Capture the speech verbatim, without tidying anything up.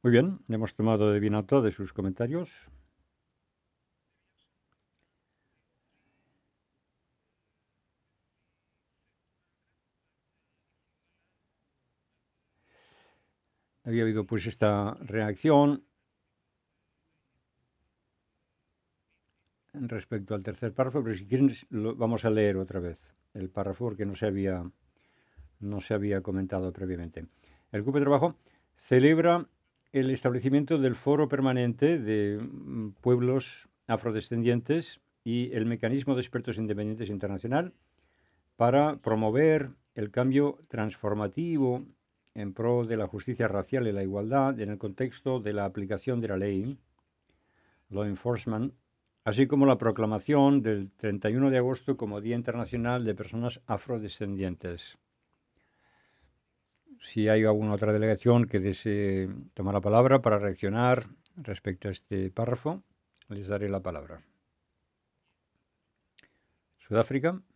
Muy bien, hemos tomado de bien nota de sus comentarios. Había habido pues esta reacción respecto al tercer párrafo, pero si quieren lo vamos a leer otra vez el párrafo porque no se había, no se había comentado previamente. El grupo de trabajo celebra el establecimiento del Foro Permanente de mm, Pueblos Afrodescendientes y el Mecanismo de Expertos Independientes Internacional para promover el cambio transformativo en pro de la justicia racial y la igualdad en el contexto de la aplicación de la ley, law enforcement, así como la proclamación del treinta y uno de agosto como Día Internacional de Personas Afrodescendientes. Si hay alguna otra delegación que desee tomar la palabra para reaccionar respecto a este párrafo, les daré la palabra. Sudáfrica.